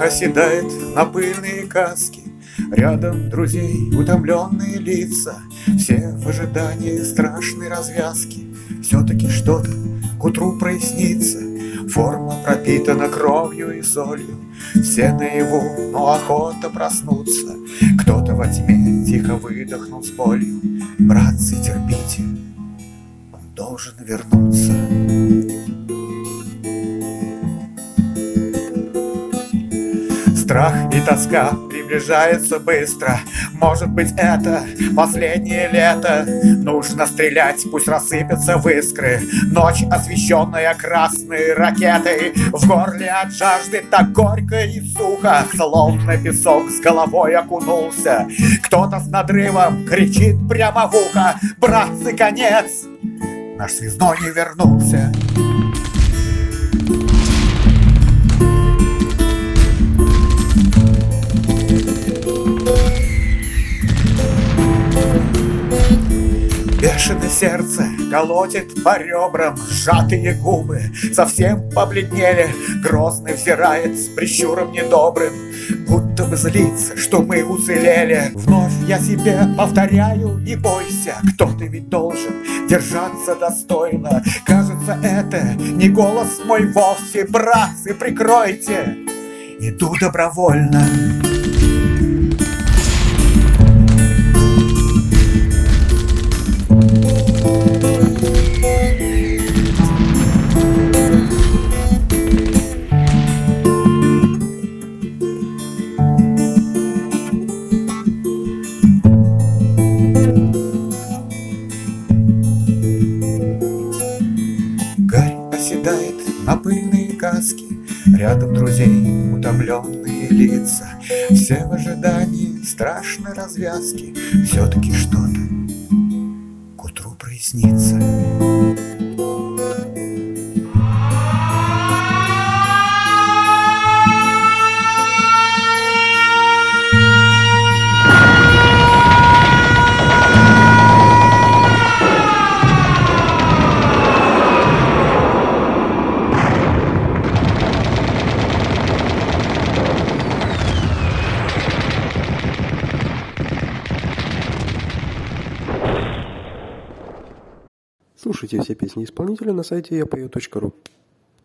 оседает на пыльные каски, рядом друзей утомленные лица, все в ожидании страшной развязки. Все-таки что-то к утру прояснится, форма пропитана кровью и солью, все наяву, но охота проснуться. Кто-то во тьме тихо выдохнул с болью: братцы, терпите, он должен вернуться. Страх и тоска приближаются быстро. Может быть, это последнее лето. Нужно стрелять, пусть рассыпятся в искры. Ночь, освещенная красной ракетой. В горле от жажды так горько и сухо, словно песок с головой окунулся. Кто-то с надрывом кричит прямо в ухо: братцы, конец! Наш связной не вернулся. Бешеное сердце колотит по ребрам, сжатые губы совсем побледнели. Грозный взирает с прищуром недобрым, будто бы злится, что мы уцелели. Вновь я себе повторяю: не бойся, кто-то ведь должен держаться достойно. Кажется, это не голос мой вовсе. Братцы, прикройте, иду добровольно. Оседает на пыльные каски, рядом друзей утомленные лица, все в ожидании страшной развязки. Все-таки что-то к утру прояснится. Слушайте все песни исполнителя на сайте yapeo.ru.